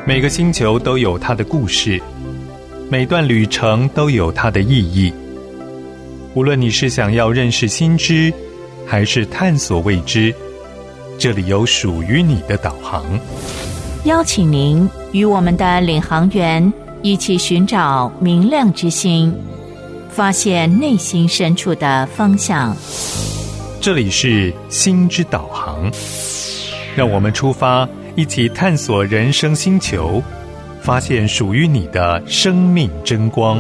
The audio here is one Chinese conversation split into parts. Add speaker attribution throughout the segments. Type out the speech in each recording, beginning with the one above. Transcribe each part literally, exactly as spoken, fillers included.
Speaker 1: 每个星球都有它的故事，每段旅程都有它的意义。无论你是想要认识新知，还是探索未知，这里有属于你的导航。
Speaker 2: 邀请您与我们的领航员一起寻找明亮之星，发现内心深处的方向。
Speaker 1: 这里是星之导航，让我们出发，一起探索人生星球，发现属于你的生命真光。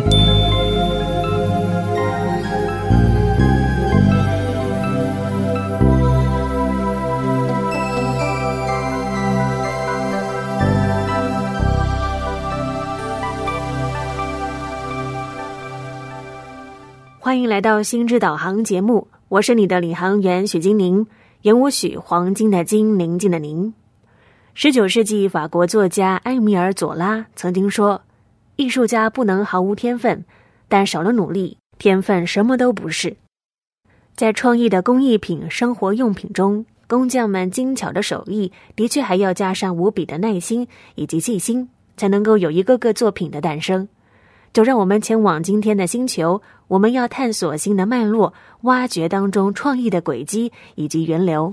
Speaker 3: 欢迎来到星之导航节目，我是你的领航员许金宁，言无许，黄金的金，宁静的宁。十九世纪法国作家埃米尔·左拉曾经说，艺术家不能毫无天分，但少了努力，天分什么都不是。在创意的工艺品、生活用品中，工匠们精巧的手艺的确还要加上无比的耐心以及细心，才能够有一个个作品的诞生。就让我们前往今天的星球，我们要探索新的脉络，挖掘当中创意的轨迹以及源流。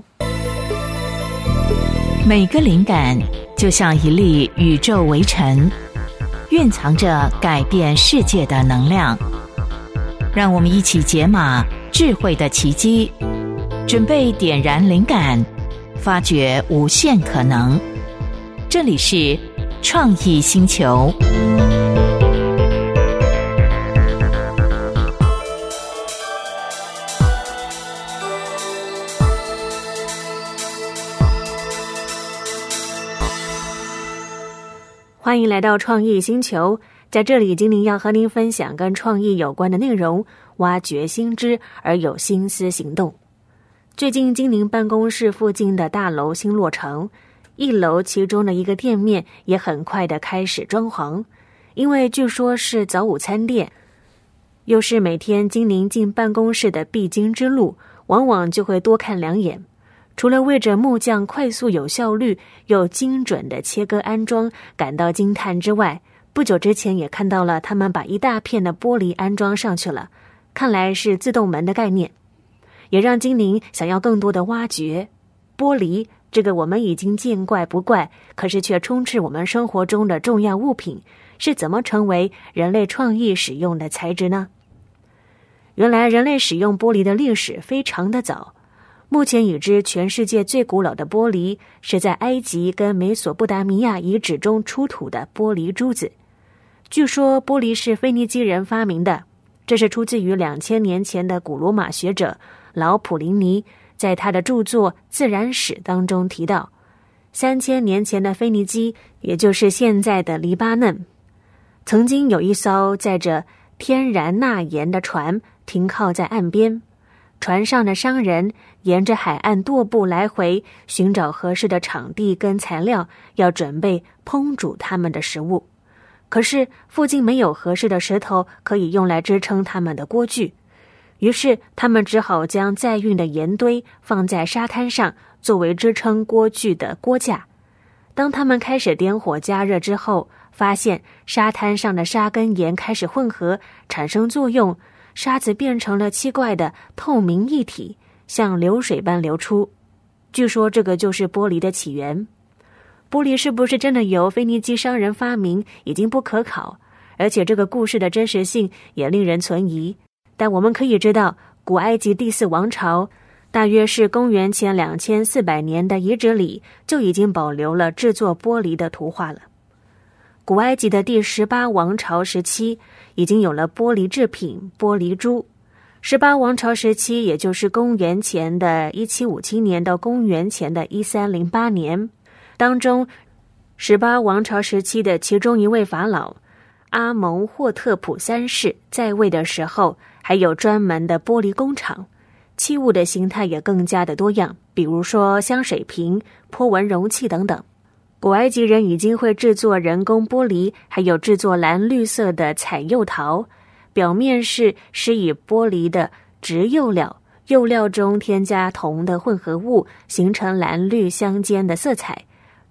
Speaker 2: 每个灵感就像一粒宇宙微尘，蕴藏着改变世界的能量。让我们一起解码智慧的奇迹，准备点燃灵感，发掘无限可能。这里是创意星球。
Speaker 3: 欢迎来到创意星球，在这里精灵要和您分享跟创意有关的内容，挖掘新知而有心思行动。最近精灵办公室附近的大楼新落成，一楼其中的一个店面也很快的开始装潢，因为据说是早午餐店，又是每天精灵进办公室的必经之路，往往就会多看两眼。除了为着木匠快速有效率又精准的切割安装感到惊叹之外，不久之前也看到了他们把一大片的玻璃安装上去了，看来是自动门的概念，也让精灵想要更多的挖掘。玻璃这个我们已经见怪不怪，可是却充斥我们生活中的重要物品，是怎么成为人类创意使用的材质呢？原来人类使用玻璃的历史非常的早，目前已知全世界最古老的玻璃是在埃及跟美索不达米亚遗址中出土的玻璃珠子。据说玻璃是腓尼基人发明的，这是出自于两千年前的古罗马学者老普林尼在他的著作《自然史》当中提到，三千年前的腓尼基，也就是现在的黎巴嫩，曾经有一艘载着天然钠盐的船停靠在岸边，船上的商人沿着海岸踱步来回，寻找合适的场地跟材料，要准备烹煮他们的食物。可是附近没有合适的石头可以用来支撑他们的锅具，于是他们只好将载运的盐堆放在沙滩上，作为支撑锅具的锅架。当他们开始点火加热之后，发现沙滩上的沙跟盐开始混合，产生作用，沙子变成了奇怪的透明液体，像流水般流出。据说这个就是玻璃的起源。玻璃是不是真的由腓尼基商人发明，已经不可考，而且这个故事的真实性也令人存疑。但我们可以知道，古埃及第四王朝大约是公元前两千四百年的遗址里，就已经保留了制作玻璃的图画了。古埃及的第十八王朝时期已经有了玻璃制品玻璃珠。十八王朝时期，也就是公元前的一七五七年到公元前的一三零八年当中，十八王朝时期的其中一位法老阿蒙霍特普三世在位的时候，还有专门的玻璃工厂，器物的形态也更加的多样，比如说香水瓶、波纹容器等等。古埃及人已经会制作人工玻璃，还有制作蓝绿色的彩釉陶，表面是施以玻璃的植釉料，釉料中添加铜的混合物，形成蓝绿相间的色彩。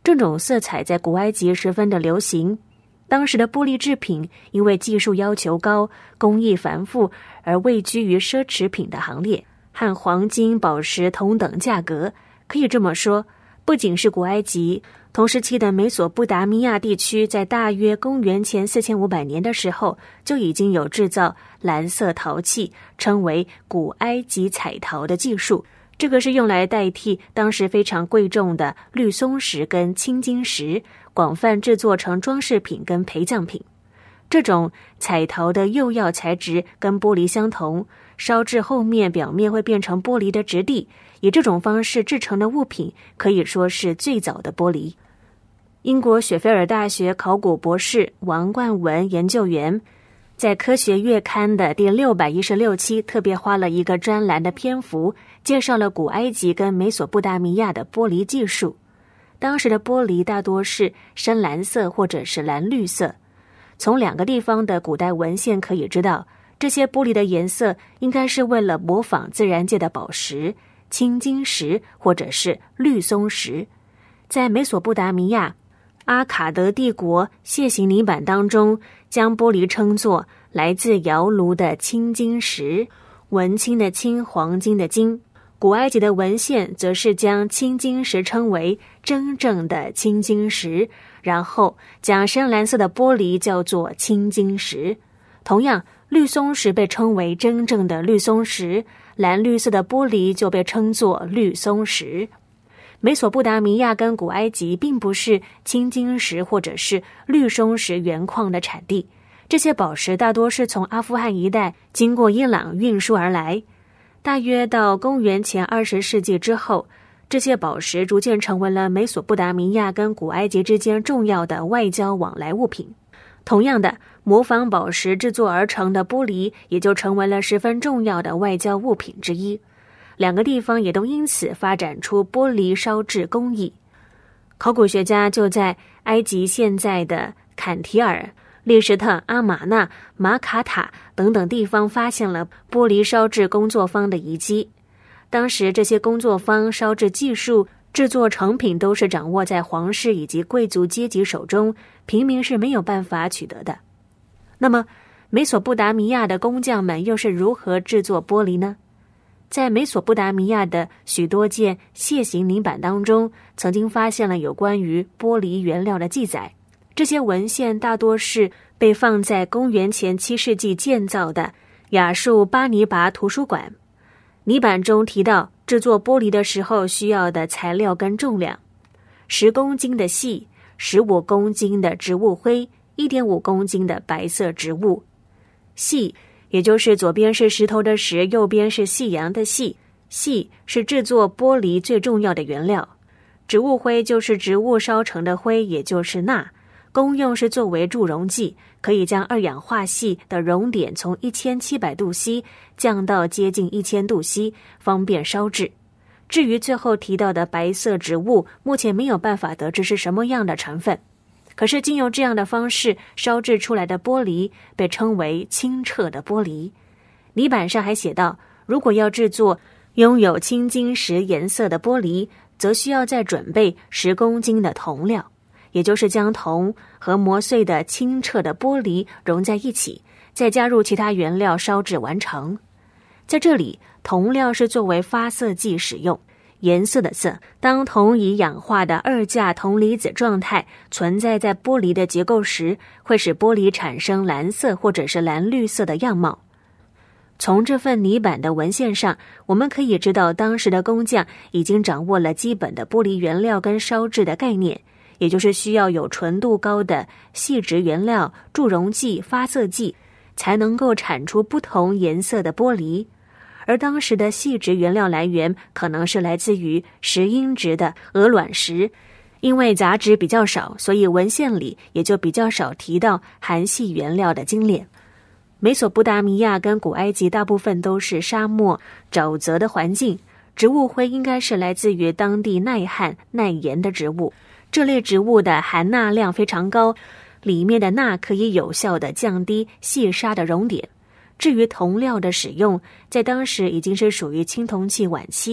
Speaker 3: 这种色彩在古埃及十分的流行。当时的玻璃制品因为技术要求高、工艺繁复而位居于奢侈品的行列，和黄金、宝石同等价格。可以这么说，不仅是古埃及，同时期的美索不达米亚地区在大约公元前四千五百年的时候就已经有制造蓝色陶器，称为古埃及彩陶的技术。这个是用来代替当时非常贵重的绿松石跟青金石，广泛制作成装饰品跟陪葬品。这种彩陶的釉药材质跟玻璃相同，烧制后面表面会变成玻璃的质地，以这种方式制成的物品可以说是最早的玻璃。英国雪菲尔大学考古博士王冠文研究员在科学月刊的第六百一十六期特别花了一个专栏的篇幅，介绍了古埃及跟美索不达米亚的玻璃技术。当时的玻璃大多是深蓝色或者是蓝绿色。从两个地方的古代文献可以知道，这些玻璃的颜色应该是为了模仿自然界的宝石、青金石或者是绿松石。在美索不达米亚阿卡德帝国楔形泥板当中，将玻璃称作来自窑炉的青金石，文青的青，黄金的金。古埃及的文献则是将青金石称为真正的青金石，然后将深蓝色的玻璃叫做青金石。同样，绿松石被称为真正的绿松石，蓝绿色的玻璃就被称作绿松石。美索不达米亚跟古埃及并不是青金石或者是绿松石原矿的产地，这些宝石大多是从阿富汗一带经过伊朗运输而来。大约到公元前二十世纪之后，这些宝石逐渐成为了美索不达米亚跟古埃及之间重要的外交往来物品。同样的，模仿宝石制作而成的玻璃也就成为了十分重要的外交物品之一。两个地方也都因此发展出玻璃烧制工艺。考古学家就在埃及现在的坎提尔、利什特、阿玛纳、马卡塔等等地方发现了玻璃烧制工作坊的遗迹。当时这些工作坊烧制技术、制作成品都是掌握在皇室以及贵族阶级手中，平民是没有办法取得的。那么，美索不达米亚的工匠们又是如何制作玻璃呢？在美索不达米亚的许多件楔形泥板当中，曾经发现了有关于玻璃原料的记载。这些文献大多是被放在公元前七世纪建造的亚述巴尼拔图书馆。泥板中提到制作玻璃的时候需要的材料跟重量：十公斤的锡，十五公斤的植物灰，一点五公斤的白色植物。锡也就是左边是石头的石，右边是夕阳的夕。锡是制作玻璃最重要的原料。植物灰就是植物烧成的灰，也就是钠，功用是作为助溶剂，可以将二氧化锡的熔点从一千七百度 C 降到接近一千度 C， 方便烧制。至于最后提到的白色植物，目前没有办法得知是什么样的成分。可是经由这样的方式烧制出来的玻璃被称为清澈的玻璃。泥板上还写道，如果要制作拥有青金石颜色的玻璃，则需要再准备十公斤的铜料，也就是将铜和磨碎的清澈的玻璃融在一起，再加入其他原料烧制完成。在这里，铜料是作为发色剂使用，颜色的色，当铜以氧化的二价铜离子状态存在在玻璃的结构时，会使玻璃产生蓝色或者是蓝绿色的样貌。从这份泥板的文献上，我们可以知道当时的工匠已经掌握了基本的玻璃原料跟烧制的概念，也就是需要有纯度高的细质原料、助溶剂、发色剂，才能够产出不同颜色的玻璃。而当时的细质原料来源可能是来自于石英质的鹅卵石，因为杂质比较少，所以文献里也就比较少提到含细原料的精炼。美索不达米亚跟古埃及大部分都是沙漠、沼泽的环境，植物灰应该是来自于当地耐旱、耐盐的植物。这类植物的含钠量非常高，里面的钠可以有效地降低细沙的熔点。至于铜料的使用，在当时已经是属于青铜器晚期，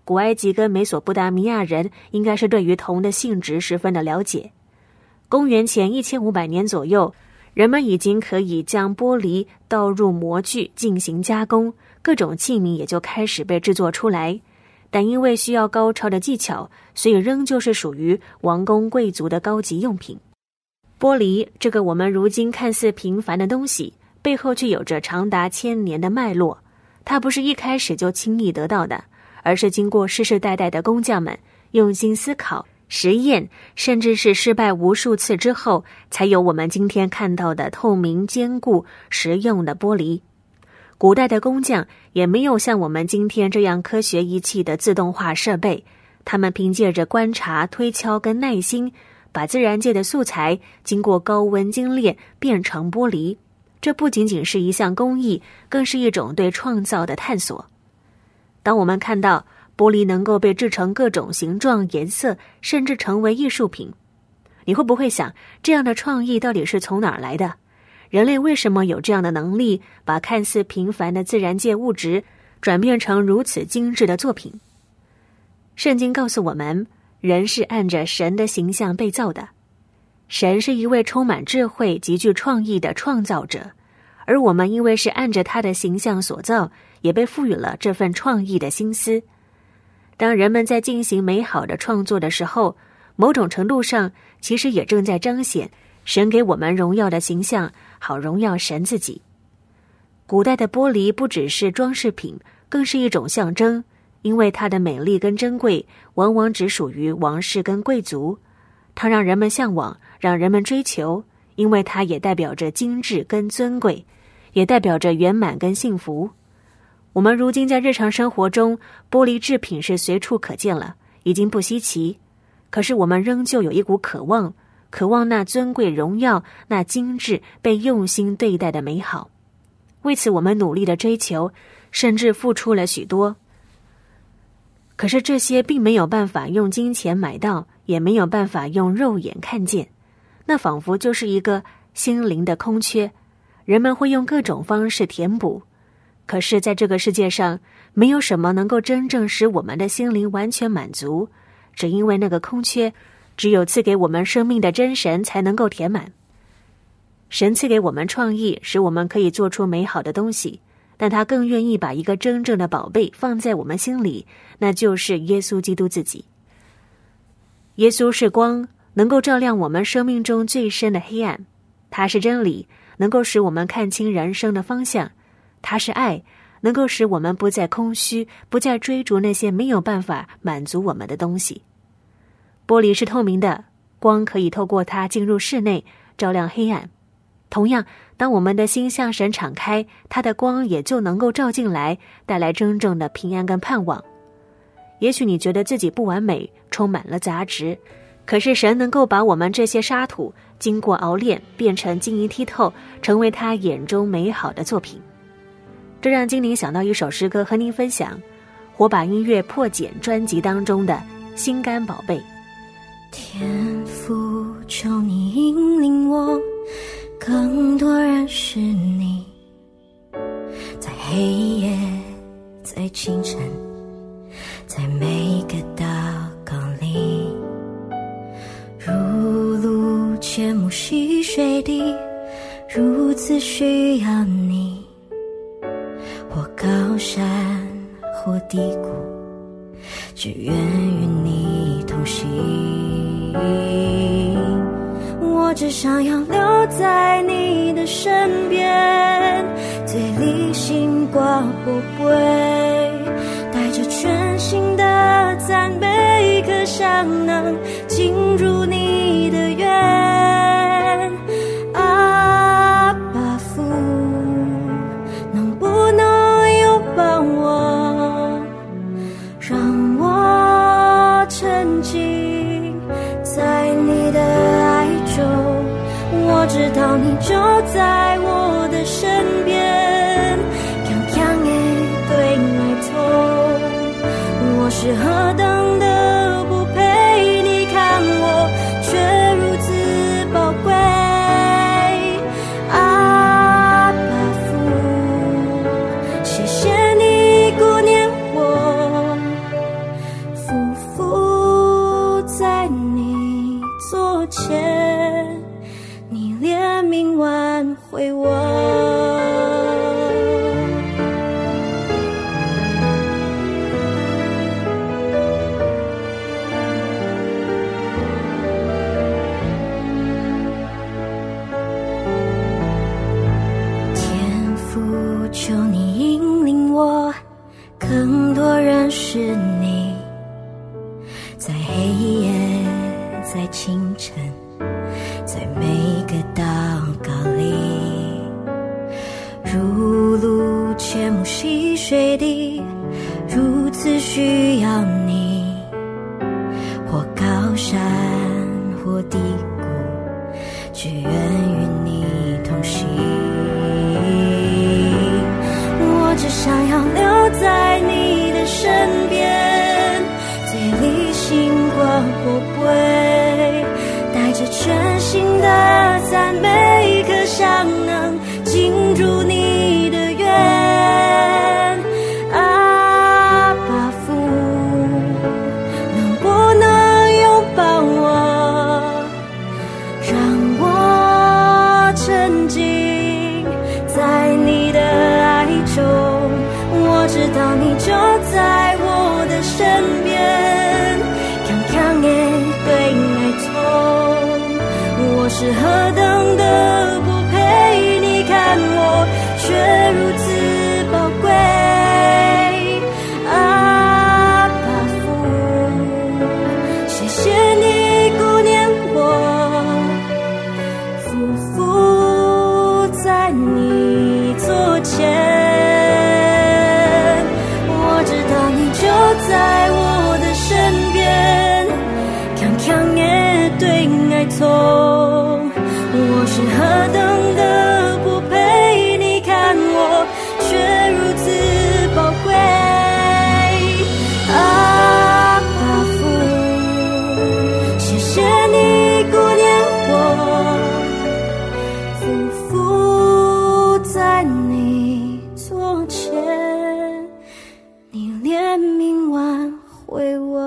Speaker 3: 古埃及跟美索不达米亚人应该是对于铜的性质十分的了解。公元前一千五百年左右，人们已经可以将玻璃倒入模具进行加工，各种器皿也就开始被制作出来。但因为需要高超的技巧，所以仍旧是属于王公贵族的高级用品。玻璃这个我们如今看似平凡的东西，背后却有着长达千年的脉络。它不是一开始就轻易得到的，而是经过世世代代的工匠们用心思考、实验，甚至是失败无数次之后，才有我们今天看到的透明、坚固、实用的玻璃。古代的工匠也没有像我们今天这样科学仪器的自动化设备，他们凭借着观察、推敲跟耐心，把自然界的素材经过高温精炼变成玻璃。这不仅仅是一项工艺，更是一种对创造的探索。当我们看到玻璃能够被制成各种形状、颜色，甚至成为艺术品，你会不会想，这样的创意到底是从哪儿来的？人类为什么有这样的能力，把看似平凡的自然界物质转变成如此精致的作品？圣经告诉我们，人是按着神的形象被造的。神是一位充满智慧、极具创意的创造者，而我们因为是按着他的形象所造，也被赋予了这份创意的心思。当人们在进行美好的创作的时候，某种程度上其实也正在彰显神给我们荣耀的形象，好荣耀神自己。古代的玻璃不只是装饰品，更是一种象征，因为它的美丽跟珍贵往往只属于王室跟贵族。它让人们向往，让人们追求，因为它也代表着精致跟尊贵，也代表着圆满跟幸福。我们如今在日常生活中，玻璃制品是随处可见了，已经不稀奇。可是我们仍旧有一股渴望，渴望那尊贵荣耀，那精致被用心对待的美好。为此我们努力的追求，甚至付出了许多。可是这些并没有办法用金钱买到，也没有办法用肉眼看见，那仿佛就是一个心灵的空缺，人们会用各种方式填补。可是在这个世界上，没有什么能够真正使我们的心灵完全满足，只因为那个空缺只有赐给我们生命的真神才能够填满。神赐给我们创意，使我们可以做出美好的东西，但他更愿意把一个真正的宝贝放在我们心里，那就是耶稣基督自己。耶稣是光，能够照亮我们生命中最深的黑暗。他是真理，能够使我们看清人生的方向。他是爱，能够使我们不再空虚，不再追逐那些没有办法满足我们的东西。玻璃是透明的，光可以透过它进入室内，照亮黑暗。同样，当我们的心向神敞开，它的光也就能够照进来，带来真正的平安跟盼望。也许你觉得自己不完美，充满了杂质，可是神能够把我们这些沙土经过熬炼，变成晶莹剔透，成为他眼中美好的作品。这让精灵想到一首诗歌和您分享，火把音乐破茧专辑当中的心肝宝贝。
Speaker 4: 天父，求你引领我更多认识你，在黑夜，在清晨，在每个祷告里，如露切木溪水滴，如此需要你。或高山或低谷，只愿与你同行。我只想要留在你的身边，嘴里心挂不归，带着全新的赞美，可想能进入你的愿。阿爸父，能不能拥抱我，让我沉浸在你的爱中。我知道你就在我的身边，强强的对你痛，我是何等的不配，你看我却如此宝贵。阿爸父，谢谢你顾念我， 前，你怜悯挽回我。天父，求你引领我，更多认识你，在黑夜，在清晨，在每个祷告里，如露切慕溪水地，如此需要你，或高山或低谷，只愿与你同行。我只想要留在你的身边，嘴里心挂宝贝，带着全新的赞美，可想能进入你的愿。阿爸父，能不能拥抱我，让我沉浸在你的爱中。我知道你就在我的身边，强强的对爱痛，我是何等的不配，你看我却如此宝贵。阿爸父，谢谢你顾念我，匍匐在你座前。在我的身边，强强的对爱痛，我是何等的不配，你看我却如此宝贵。阿爸父，谢谢你顾念我，匍匐在你座前，你怜悯挽回我。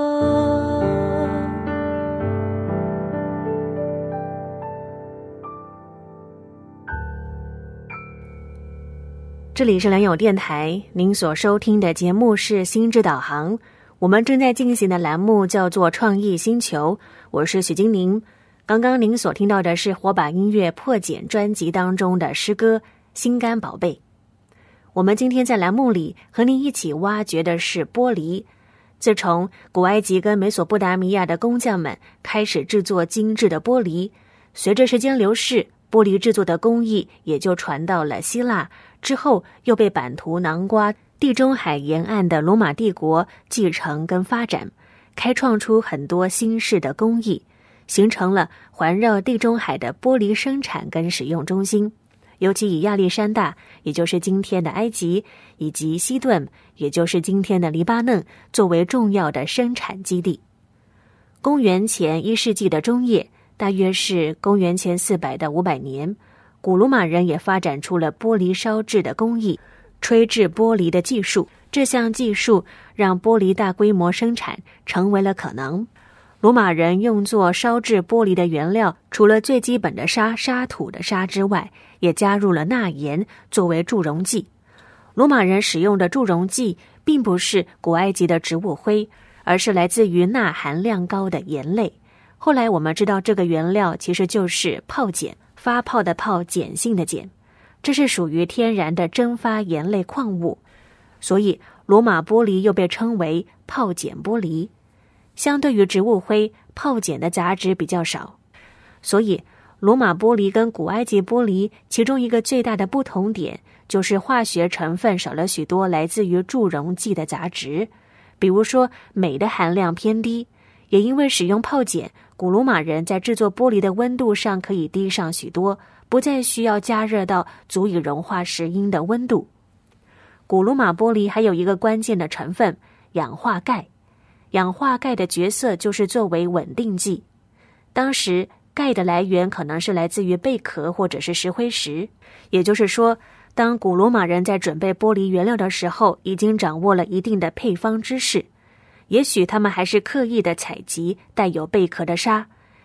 Speaker 3: 这里是良友电台，您所收听的节目是心智导航，我们正在进行的栏目叫做创意星球，我是许金玲。刚刚您所听到的是火把音乐破茧专辑当中的诗歌心肝宝贝。我们今天在栏目里和您一起挖掘的是玻璃。自从古埃及跟美索不达米亚的工匠们开始制作精致的玻璃，随着时间流逝，玻璃制作的工艺也就传到了希腊，之后又被版图囊括地中海沿岸的罗马帝国继承跟发展，开创出很多新式的工艺，形成了环绕地中海的玻璃生产跟使用中心。尤其以亚历山大，也就是今天的埃及，以及西顿，也就是今天的黎巴嫩，作为重要的生产基地。公元前一世纪的中叶，大约是公元前四百到五百年，古罗马人也发展出了玻璃烧制的工艺，吹制玻璃的技术。这项技术让玻璃大规模生产成为了可能。罗马人用作烧制玻璃的原料，除了最基本的沙沙土的沙之外，也加入了钠盐作为助溶剂。罗马人使用的助溶剂并不是古埃及的植物灰，而是来自于钠含量高的盐类。后来我们知道这个原料其实就是泡碱，发泡的泡，碱性的碱，这是属于天然的蒸发盐类矿物，所以罗马玻璃又被称为泡碱玻璃。相对于植物灰，泡碱的杂质比较少，所以罗马玻璃跟古埃及玻璃其中一个最大的不同点就是化学成分少了许多来自于助溶剂的杂质，比如说镁的含量偏低，也因为使用泡碱，古罗马人在制作玻璃的温度上可以低上许多，不再需要加热到足以融化石英的温度。古罗马玻璃还有一个关键的成分，氧化钙。氧化钙的角色就是作为稳定剂。当时钙的来源可能是来自于贝壳或者是石灰石，也就是说，当古罗马人在准备玻璃原料的时候，已经掌握了一定的配方知识。也许他们还是刻意的采集带有贝壳的沙，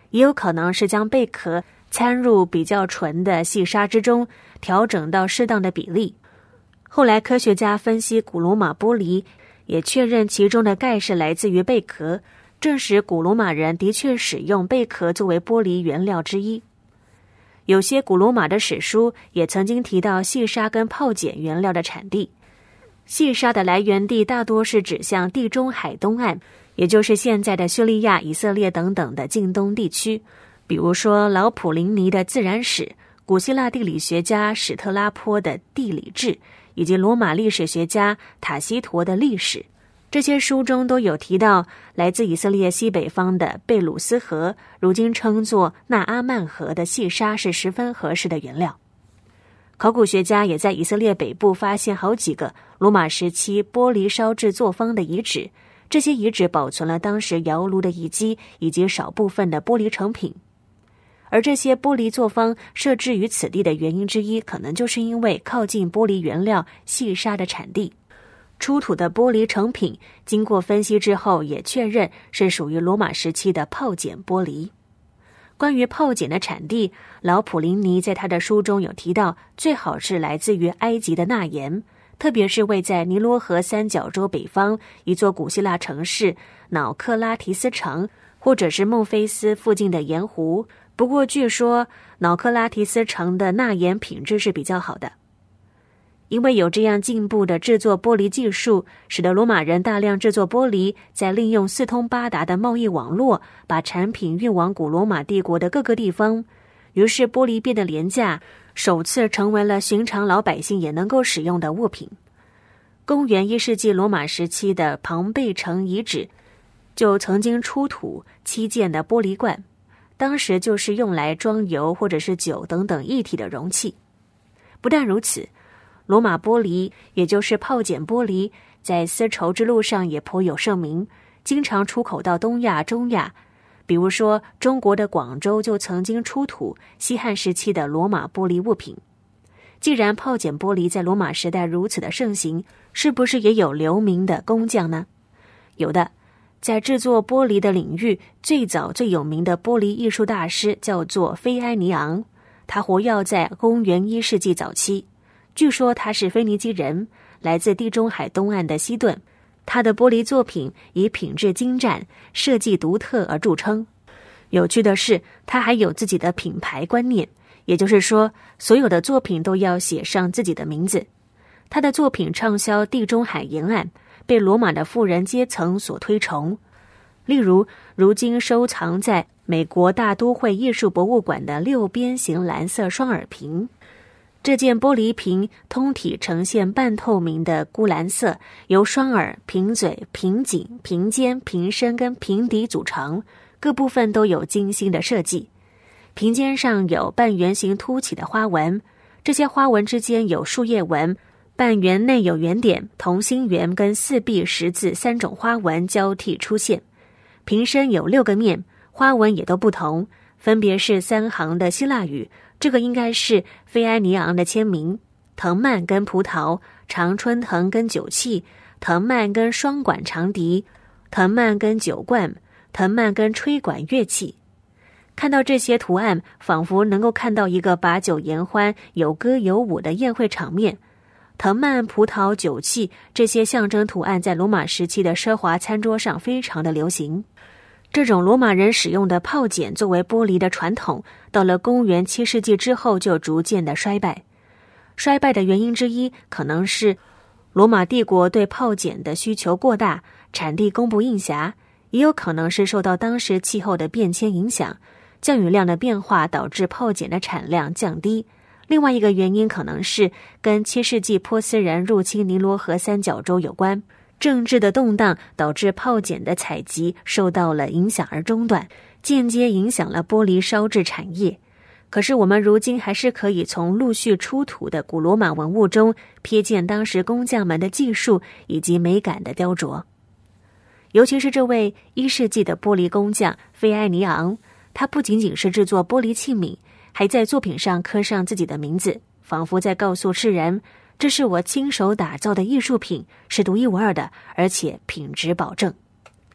Speaker 3: 也有可能是将贝壳掺入比较纯的细沙之中，调整到适当的比例。后来科学家分析古罗马玻璃，也确认其中的钙是来自于贝壳，证实古罗马人的确使用贝壳作为玻璃原料之一。有些古罗马的史书也曾经提到细沙跟泡碱原料的产地。细沙的来源地大多是指向地中海东岸，也就是现在的叙利亚、以色列等等的近东地区。比如说老普林尼的自然史、古希腊地理学家史特拉坡的地理志，以及罗马历史学家塔西佗的历史。这些书中都有提到来自以色列西北方的贝鲁斯河，如今称作纳阿曼河的细沙是十分合适的原料。考古学家也在以色列北部发现好几个罗马时期玻璃烧制作坊的遗址，这些遗址保存了当时窑炉的遗迹以及少部分的玻璃成品。而这些玻璃作坊设置于此地的原因之一，可能就是因为靠近玻璃原料细沙的产地。出土的玻璃成品经过分析之后，也确认是属于罗马时期的泡碱玻璃。关于泡碱的产地，老普林尼在他的书中有提到，最好是来自于埃及的钠盐，特别是位在尼罗河三角洲北方一座古希腊城市瑙克拉提斯城，或者是孟菲斯附近的盐湖。不过据说瑙克拉提斯城的钠盐品质是比较好的。因为有这样进步的制作玻璃技术，使得罗马人大量制作玻璃，再利用四通八达的贸易网络，把产品运往古罗马帝国的各个地方。于是玻璃变得廉价，首次成为了寻常老百姓也能够使用的物品。公元一世纪罗马时期的庞贝城遗址就曾经出土七件的玻璃罐，当时就是用来装油或者是酒等等液体的容器。不但如此，罗马玻璃，也就是泡碱玻璃，在丝绸之路上也颇有盛名，经常出口到东亚、中亚。比如说，中国的广州就曾经出土西汉时期的罗马玻璃物品。既然泡碱玻璃在罗马时代如此的盛行，是不是也有留名的工匠呢？有的，在制作玻璃的领域，最早最有名的玻璃艺术大师叫做菲埃尼昂，他活跃在公元一世纪早期。据说他是腓尼基人，来自地中海东岸的西顿。他的玻璃作品以品质精湛、设计独特而著称。有趣的是，他还有自己的品牌观念，也就是说，所有的作品都要写上自己的名字。他的作品畅销地中海沿岸，被罗马的富人阶层所推崇。例如，如今收藏在美国大都会艺术博物馆的六边形蓝色双耳瓶。这件玻璃瓶通体呈现半透明的钴蓝色，由双耳、瓶嘴、瓶颈、瓶尖、瓶身跟瓶底组成，各部分都有精心的设计。瓶尖上有半圆形凸起的花纹，这些花纹之间有树叶纹，半圆内有圆点、同心圆跟四臂十字三种花纹交替出现。瓶身有六个面，花纹也都不同，分别是三行的希腊语，这个应该是菲埃尼昂的签名，藤蔓跟葡萄，常春藤跟酒器，藤蔓跟双管长笛，藤蔓跟酒罐，藤蔓跟吹管乐器。看到这些图案，仿佛能够看到一个把酒言欢、有歌有舞的宴会场面。藤蔓、葡萄、酒器这些象征图案在罗马时期的奢华餐桌上非常的流行。这种罗马人使用的泡碱作为玻璃的传统，到了公元七世纪之后就逐渐的衰败。衰败的原因之一可能是罗马帝国对泡碱的需求过大，产地供不应辖，也有可能是受到当时气候的变迁影响，降雨量的变化导致泡碱的产量降低。另外一个原因可能是跟七世纪波斯人入侵尼罗河三角洲有关。政治的动荡导致泡碱的采集受到了影响而中断，间接影响了玻璃烧制产业。可是我们如今还是可以从陆续出土的古罗马文物中瞥见当时工匠们的技术以及美感的雕琢。尤其是这位一世纪的玻璃工匠菲埃尼昂，他不仅仅是制作玻璃器皿，还在作品上刻上自己的名字，仿佛在告诉世人，这是我亲手打造的艺术品，是独一无二的，而且品质保证。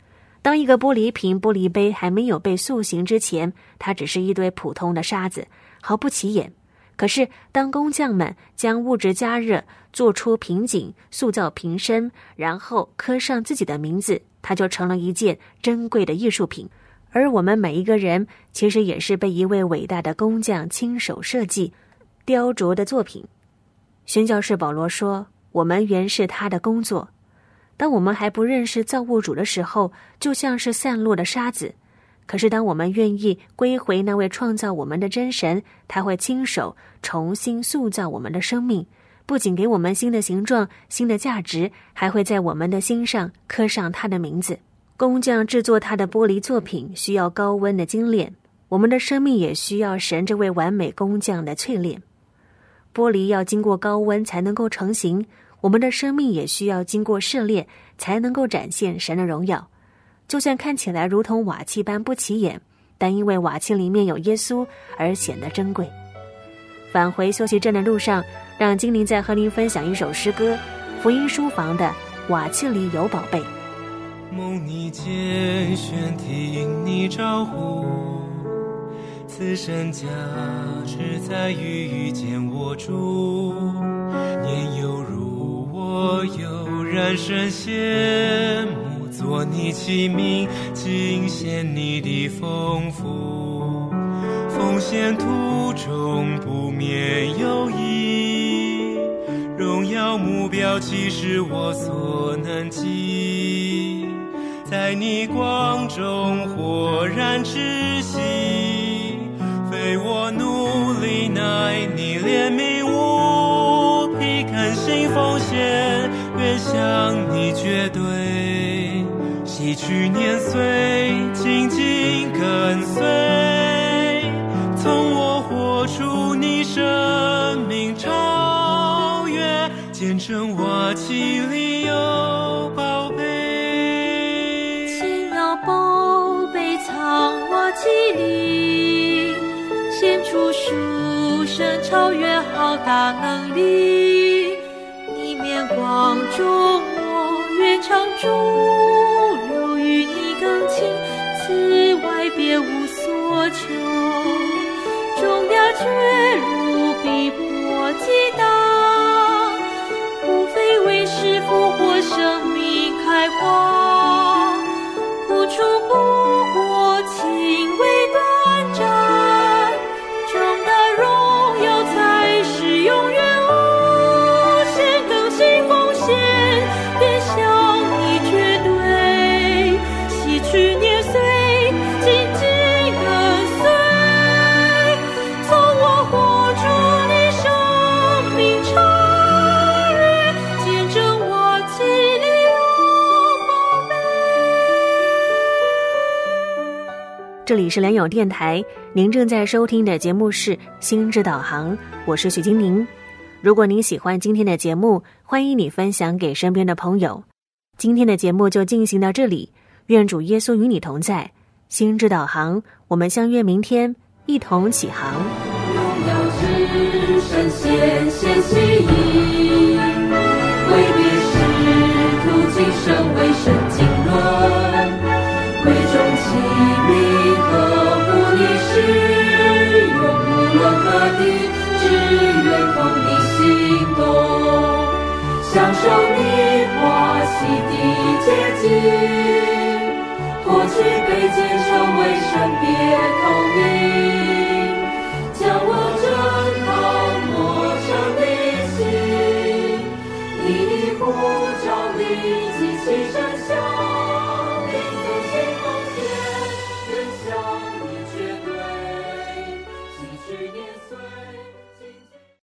Speaker 3: 当一个玻璃瓶、玻璃杯还没有被塑形之前，它只是一堆普通的沙子，毫不起眼。可是当工匠们将物质加热，做出瓶颈，塑造瓶身，然后刻上自己的名字，它就成了一件珍贵的艺术品。而我们每一个人其实也是被一位伟大的工匠亲手设计雕琢的作品。宣教士保罗说，我们原是他的工作。当我们还不认识造物主的时候，就像是散落的沙子，可是当我们愿意归回那位创造我们的真神，他会亲手重新塑造我们的生命，不仅给我们新的形状、新的价值，还会在我们的心上刻上他的名字。工匠制作他的玻璃作品需要高温的精炼，我们的生命也需要神这位完美工匠的淬炼。玻璃要经过高温才能够成型，我们的生命也需要经过试炼才能够展现神的荣耀。就算看起来如同瓦器般不起眼，但因为瓦器里面有耶稣而显得珍贵。返回休息站的路上，让精灵再和您分享一首诗歌，福音书房的瓦器里有宝贝。
Speaker 5: 蒙你拣选，听你招呼，此生价值在于遇见我主。年幼如我，悠然深羡慕，做你器皿，尽显你的丰富。奉献途中不免有益，荣耀目标岂是我所能及？在你光中豁然窒息，非我努力，乃你怜悯无比，恳心奉献，愿向你绝对，洗去年岁，紧紧跟随，从我活出你生命超越，见证瓦器里有宝贝。
Speaker 4: 宝贝藏瓦器里，显出属神超越浩大能力。你面光中我愿常驻留，与你更亲，此外别无所求。重要却如比波极大，无非为使复活生命开花。付出不过轻微短暂，重大荣耀才是永远无限，更新奉献，愿向你绝对，洗去年岁，紧紧跟随，从我活出你生命超越，见证瓦器里有宝贝。
Speaker 3: 这里是良友电台，您正在收听的节目是心之导航，我是许金宁。如果您喜欢今天的节目，欢迎你分享给身边的朋友。今天的节目就进行到这里，愿主耶稣与你同在。心之导航，我们相约明天，一同起航。
Speaker 6: 荣耀之神显现希意，为别使徒今生为神经纶，贵重器皿合乎你使用，无论何地，只愿同你行动，享受你华喜的洁净，脱去卑贱，成为神别透明，将我真好磨成的心，你的呼召力极其神圣。